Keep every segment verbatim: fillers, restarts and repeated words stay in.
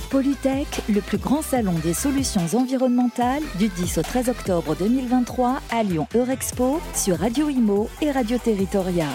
Polytech, le plus grand salon des solutions environnementales du dix au treize octobre deux mille vingt-trois à Lyon Eurexpo sur Radio Imo et Radio Territoria.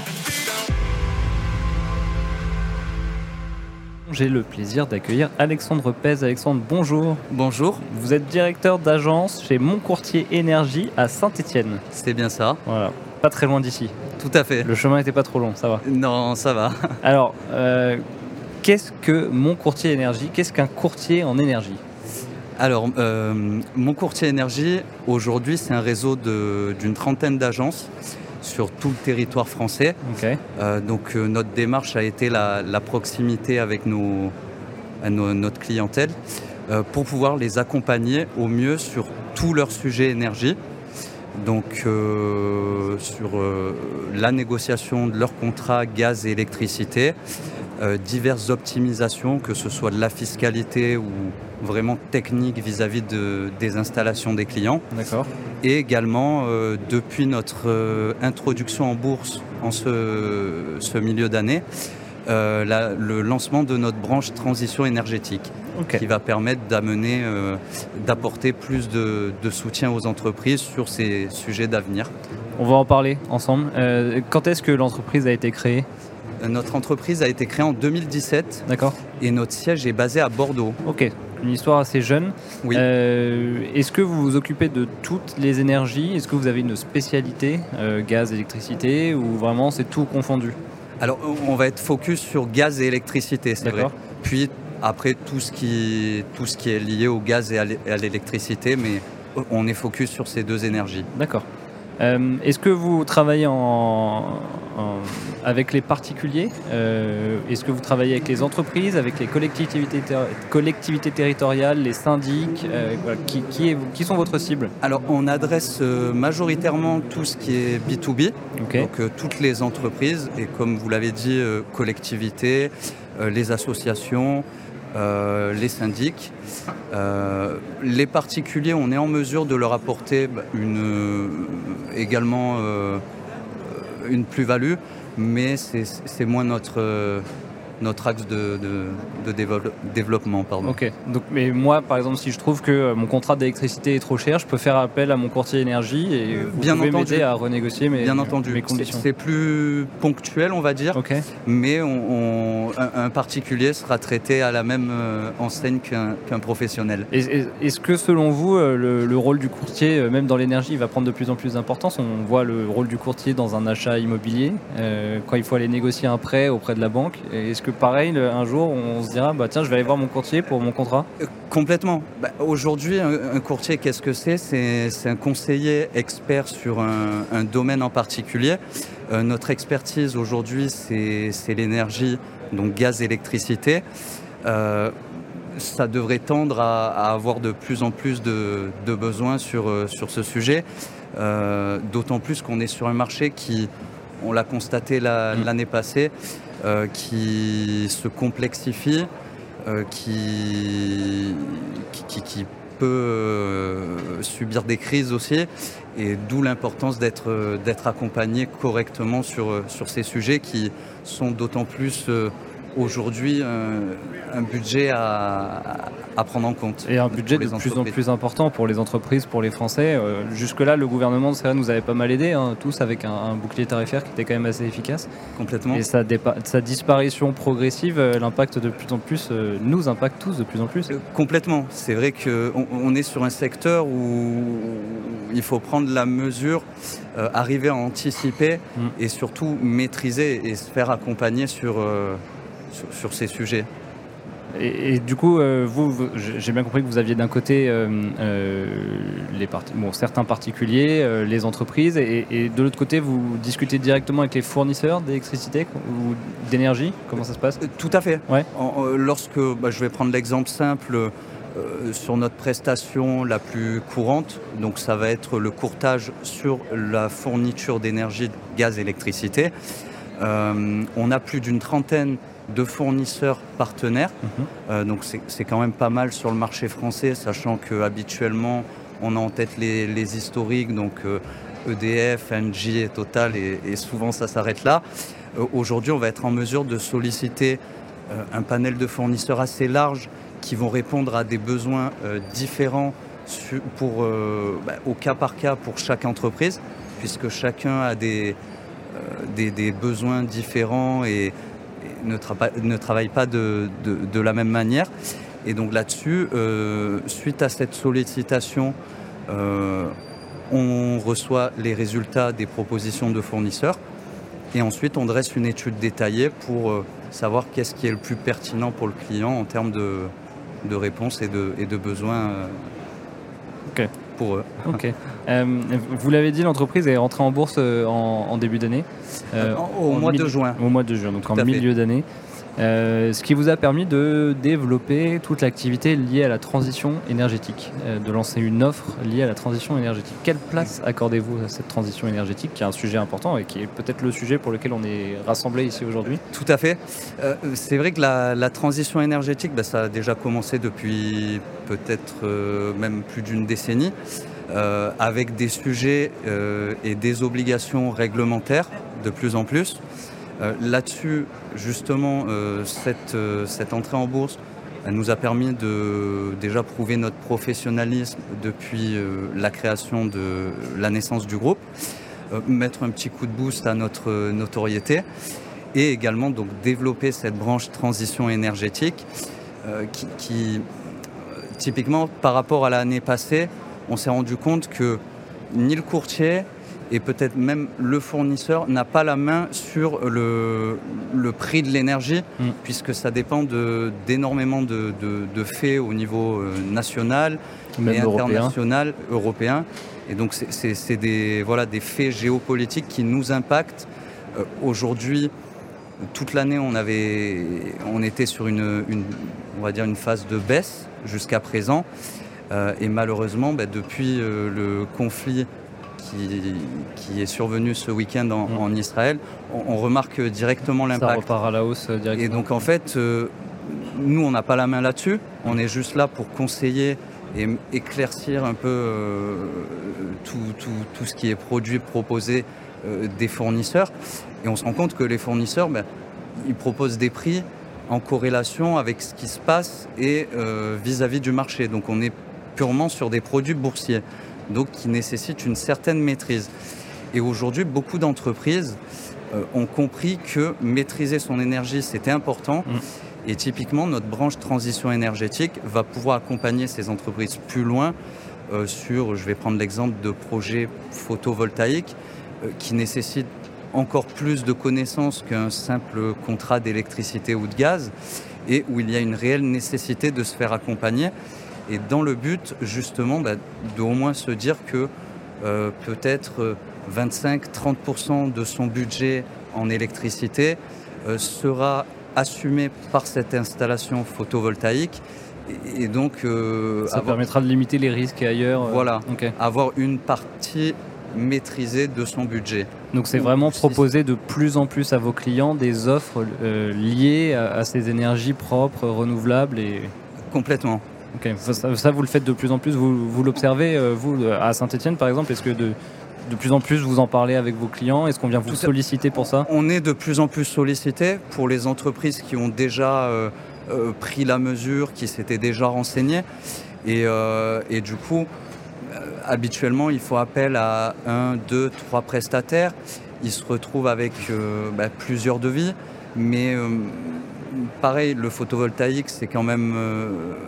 J'ai le plaisir d'accueillir Alexandre Pez. Alexandre, bonjour. Bonjour. Vous êtes directeur d'agence chez Mon Courtier Énergie à Saint-Étienne. C'est bien ça. Voilà, pas très loin d'ici. Tout à fait. Le chemin n'était pas trop long, ça va. Non, ça va. Alors, euh, qu'est-ce que Mon Courtier Énergie ? Qu'est-ce qu'un courtier en énergie ? Alors, euh, Mon Courtier Énergie, aujourd'hui, c'est un réseau de, d'une trentaine d'agences sur tout le territoire français. Okay. Euh, donc euh, notre démarche a été la, la proximité avec nos, nos, notre clientèle euh, pour pouvoir les accompagner au mieux sur tous leurs sujets énergie. Donc euh, sur euh, la négociation de leurs contrats gaz et électricité, euh, diverses optimisations, que ce soit de la fiscalité ou vraiment technique vis-à-vis de, des installations des clients. D'accord. Et également, euh, depuis notre euh, introduction en bourse en ce, ce milieu d'année, euh, la, le lancement de notre branche transition énergétique, okay, qui va permettre d'amener, euh, d'apporter plus de, de soutien aux entreprises sur ces sujets d'avenir. On va en parler ensemble. Euh, quand est-ce que l'entreprise a été créée ? Notre entreprise a été créée en deux mille dix-sept. D'accord. Et notre siège est basé à Bordeaux. Ok. Une histoire assez jeune. Oui. Euh, est-ce que vous vous occupez de toutes les énergies ? Est-ce que vous avez une spécialité, euh, gaz, électricité, ou vraiment c'est tout confondu ? Alors, on va être focus sur gaz et électricité, c'est D'accord. vrai. Puis après, tout ce qui, tout ce qui est lié au gaz et à l'électricité, mais on est focus sur ces deux énergies. D'accord. Euh, est-ce que vous travaillez en, en, avec les particuliers ? euh, Est-ce que vous travaillez avec les entreprises, avec les collectivités, ter- collectivités territoriales, les syndics euh, voilà, qui, qui, est, qui sont votre cible ? Alors, on adresse euh, majoritairement tout ce qui est B deux B, okay, donc euh, toutes les entreprises, et comme vous l'avez dit, euh, collectivités, euh, les associations, Euh, les syndics. Euh, les particuliers, on est en mesure de leur apporter une, euh, également euh, une plus-value, mais c'est, c'est moins notre, euh, notre axe de, de, de dévelop- développement. Pardon. Ok, donc, mais moi, par exemple, si je trouve que mon contrat d'électricité est trop cher, je peux faire appel à mon courtier énergie et vous Bien pouvez entendu. m'aider à renégocier mes, Bien entendu. mes conditions. C'est, c'est plus ponctuel, on va dire, okay, mais on, on, un, un particulier sera traité à la même euh, enseigne qu'un, qu'un professionnel. Et, est-ce que, selon vous, le, le rôle du courtier, même dans l'énergie, va prendre de plus en plus d'importance ? On voit le rôle du courtier dans un achat immobilier, euh, quand il faut aller négocier un prêt auprès de la banque. Et est-ce que, pareil, un jour, on se dira, bah, tiens, je vais aller voir mon courtier pour mon contrat ? euh, Complètement. Bah, aujourd'hui, un, un courtier, qu'est-ce que c'est ? c'est, c'est un conseiller expert sur un, un domaine en particulier. Euh, notre expertise aujourd'hui, c'est, c'est l'énergie, donc gaz, électricité. Euh, ça devrait tendre à, à avoir de plus en plus de, de besoins sur, sur ce sujet, euh, d'autant plus qu'on est sur un marché qui, on l'a constaté la, l'année passée, euh, qui se complexifie, euh, qui, qui, qui peut euh, subir des crises aussi, et d'où l'importance d'être, d'être accompagné correctement sur, sur ces sujets qui sont d'autant plus euh, aujourd'hui un, un budget à, à prendre en compte. Et un budget de plus en plus important pour les entreprises, pour les Français. Euh, jusque-là, le gouvernement, c'est vrai, nous avait pas mal aidé, hein, tous avec un, un bouclier tarifaire qui était quand même assez efficace. Complètement. Et sa, dépa- sa disparition progressive, euh, l'impact de plus en plus, euh, nous impacte tous de plus en plus. Euh, complètement. C'est vrai qu'on on est sur un secteur où il faut prendre la mesure, euh, arriver à anticiper mmh. et surtout maîtriser et se faire accompagner sur... Euh, Sur, sur ces sujets. Et, et du coup, euh, vous, vous, j'ai bien compris que vous aviez d'un côté euh, euh, les parti- bon, certains particuliers, euh, les entreprises, et, et de l'autre côté, vous discutez directement avec les fournisseurs d'électricité ou d'énergie. Comment ça se passe ? Tout à fait. Ouais. En, euh, lorsque, bah, je vais prendre l'exemple simple, euh, sur notre prestation la plus courante, donc ça va être le courtage sur la fourniture d'énergie, gaz, électricité. Euh, on a plus d'une trentaine de fournisseurs partenaires, mmh. euh, donc c'est, c'est quand même pas mal sur le marché français, sachant qu'habituellement on a en tête les, les historiques, donc euh, E D F, Engie et Total, et, et souvent ça s'arrête là. Euh, aujourd'hui, on va être en mesure de solliciter euh, un panel de fournisseurs assez large qui vont répondre à des besoins euh, différents sur, pour, euh, bah, au cas par cas pour chaque entreprise, puisque chacun a des, euh, des, des besoins différents et, et ne, tra- ne travaille pas de, de, de la même manière. Et donc là-dessus, euh, suite à cette sollicitation, euh, on reçoit les résultats des propositions de fournisseurs et ensuite on dresse une étude détaillée pour euh, savoir qu'est-ce qui est le plus pertinent pour le client en termes de, de réponses et de, et de besoins euh, okay. pour eux. Okay. Euh, vous l'avez dit, l'entreprise est rentrée en bourse en, en début d'année. Euh, au, au mois mille, de juin. Au mois de juin, donc Tout en milieu d'année. Euh, ce qui vous a permis de développer toute l'activité liée à la transition énergétique, euh, de lancer une offre liée à la transition énergétique. Quelle place accordez-vous à cette transition énergétique, qui est un sujet important et qui est peut-être le sujet pour lequel on est rassemblés ici aujourd'hui? Tout à fait. Euh, c'est vrai que la, la transition énergétique, bah, ça a déjà commencé depuis peut-être euh, même plus d'une décennie, euh, avec des sujets euh, et des obligations réglementaires de plus en plus. Euh, là-dessus, justement, euh, cette, euh, cette entrée en bourse elle nous a permis de déjà prouver notre professionnalisme depuis euh, la création de la naissance du groupe, euh, mettre un petit coup de boost à notre notoriété et également donc, développer cette branche transition énergétique euh, qui, qui, typiquement, par rapport à l'année passée, on s'est rendu compte que ni le courtier et peut-être même le fournisseur n'a pas la main sur le, le prix de l'énergie, mmh. puisque ça dépend de, d'énormément de, de, de faits au niveau national même et international, européen. Et donc c'est, c'est, c'est des, voilà, des faits géopolitiques qui nous impactent. Euh, aujourd'hui, toute l'année, on, avait, on était sur une, une, on va dire une phase de baisse jusqu'à présent. Euh, et malheureusement, bah, depuis euh, le conflit Qui, qui est survenu ce week-end en, mmh. en Israël, on, on remarque directement l'impact. Ça repart à la hausse directement. Et donc en fait, euh, nous on n'a pas la main là-dessus, on est juste là pour conseiller et éclaircir un peu euh, tout, tout, tout ce qui est produit, proposé euh, des fournisseurs. Et on se rend compte que les fournisseurs, ben, ils proposent des prix en corrélation avec ce qui se passe et euh, vis-à-vis du marché. Donc on est purement sur des produits boursiers, donc qui nécessite une certaine maîtrise. Et aujourd'hui, beaucoup d'entreprises euh, ont compris que maîtriser son énergie, c'était important. Mmh. Et typiquement, notre branche transition énergétique va pouvoir accompagner ces entreprises plus loin euh, sur, je vais prendre l'exemple de projets photovoltaïques euh, qui nécessitent encore plus de connaissances qu'un simple contrat d'électricité ou de gaz et où il y a une réelle nécessité de se faire accompagner. Et dans le but, justement, bah, de au moins se dire que euh, peut-être vingt-cinq à trente pour cent de son budget en électricité euh, sera assumé par cette installation photovoltaïque. Et, et donc, euh, ça avoir, permettra de limiter les risques ailleurs. Euh, voilà, okay. Avoir une partie maîtrisée de son budget. Donc c'est vraiment proposer de plus en plus à vos clients des offres euh, liées à, à ces énergies propres, renouvelables et... Complètement. Okay. Ça, ça, vous le faites de plus en plus, vous, vous l'observez, vous, à Saint-Étienne par exemple, est-ce que de, de plus en plus vous en parlez avec vos clients? Est-ce qu'on vient vous solliciter pour ça? On est de plus en plus sollicité pour les entreprises qui ont déjà euh, euh, pris la mesure, qui s'étaient déjà renseignées. Et, euh, et du coup, euh, habituellement, il faut appel à un, deux, trois prestataires. Ils se retrouvent avec euh, bah, plusieurs devis. Mais euh, pareil, le photovoltaïque, c'est quand même... Euh,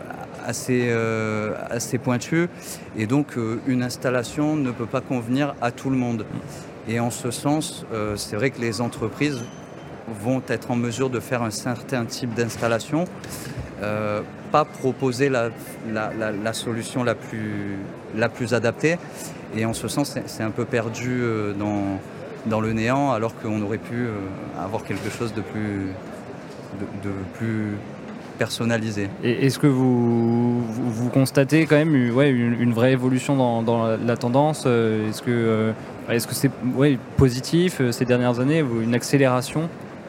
Assez, euh, assez pointu et donc euh, une installation ne peut pas convenir à tout le monde. Et en ce sens, euh, c'est vrai que les entreprises vont être en mesure de faire un certain type d'installation, euh, pas proposer la, la, la, la solution la plus, la plus adaptée. Et en ce sens, c'est, c'est un peu perdu euh, dans, dans le néant alors qu'on aurait pu euh, avoir quelque chose de plus, de, de plus personnalisé. Et est-ce que vous, vous, vous constatez quand même ouais, une, une vraie évolution dans, dans la, la tendance? Est-ce que, euh, est-ce que c'est ouais, positif ces dernières années, une accélération?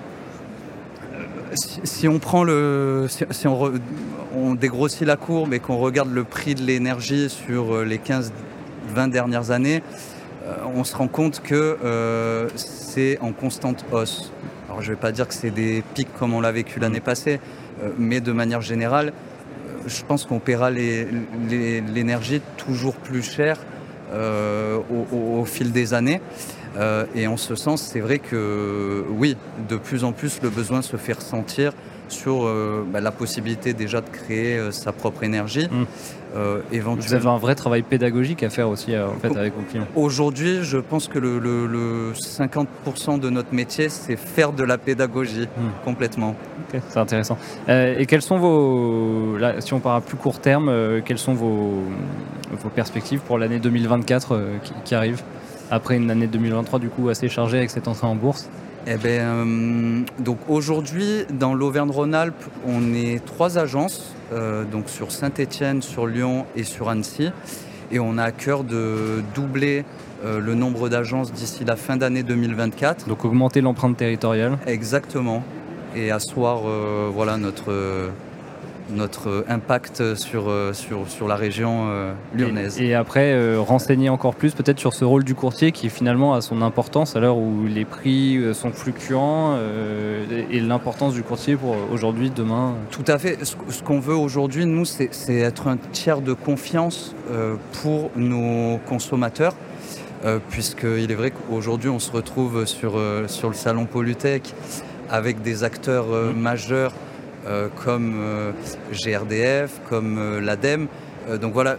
Si, si on prend le, si, si on, re, on dégrossit la courbe et qu'on regarde le prix de l'énergie sur les quinze vingt dernières années, euh, on se rend compte que euh, c'est en constante hausse. Alors je ne vais pas dire que c'est des pics comme on l'a vécu l'année passée, mais de manière générale, je pense qu'on paiera les, les, l'énergie toujours plus cher euh, au, au, au fil des années. Euh, et en ce sens, c'est vrai que oui, de plus en plus, le besoin se fait ressentir sur euh, bah, la possibilité déjà de créer euh, sa propre énergie. Mmh. Euh, éventuellement... Vous avez un vrai travail pédagogique à faire aussi euh, en fait, avec vos clients. Aujourd'hui, je pense que le, le, le cinquante pour cent de notre métier, c'est faire de la pédagogie mmh. complètement. Okay, c'est intéressant. Euh, et quels sont vos, là, si on part à plus court terme, euh, quelles sont vos, vos perspectives pour l'année deux mille vingt-quatre euh, qui, qui arrive, après une année deux mille vingt-trois du coup assez chargée avec cette entrée en bourse? Eh bien, euh, donc aujourd'hui, dans l'Auvergne-Rhône-Alpes, on est trois agences, euh, donc sur Saint-Étienne, sur Lyon et sur Annecy. Et on a à cœur de doubler euh, le nombre d'agences d'ici la fin d'année deux mille vingt-quatre. Donc augmenter l'empreinte territoriale. Exactement. Et asseoir euh, voilà, notre, euh, notre impact sur, euh, sur, sur la région euh, lyonnaise. Et, et après, euh, renseigner encore plus peut-être sur ce rôle du courtier qui finalement a son importance à l'heure où les prix sont fluctuants euh, et, et l'importance du courtier pour aujourd'hui, demain. Tout à fait. Ce, ce qu'on veut aujourd'hui, nous, c'est, c'est être un tiers de confiance euh, pour nos consommateurs. Euh, puisqu'il est vrai qu'aujourd'hui, on se retrouve sur, euh, sur le salon Polytech avec des acteurs euh, mmh. majeurs Euh, comme euh, G R D F, comme euh, l'ADEME. Euh, donc voilà,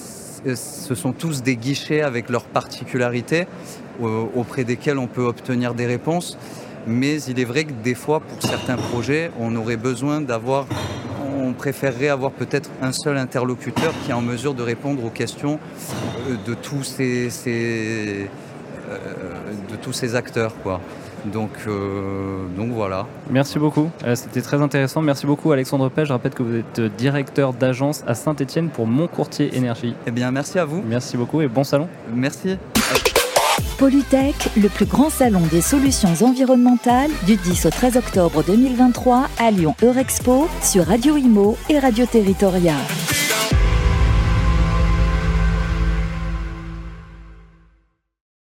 ce sont tous des guichets avec leurs particularités euh, auprès desquels on peut obtenir des réponses. Mais il est vrai que des fois, pour certains projets, on aurait besoin d'avoir, on préférerait avoir peut-être un seul interlocuteur qui est en mesure de répondre aux questions euh, de tous ces, ces, euh, de tous ces acteurs, quoi. Donc, euh, donc voilà. Merci beaucoup, euh, c'était très intéressant. Merci beaucoup Alexandre Pech. Je rappelle que vous êtes directeur d'agence à Saint-Étienne pour Mon Courtier Énergie. Eh bien merci à vous. Merci beaucoup et bon salon. Merci. Polytech, le plus grand salon des solutions environnementales du dix au treize octobre deux mille vingt-trois à Lyon Eurexpo sur Radio Imo et Radio Territoria.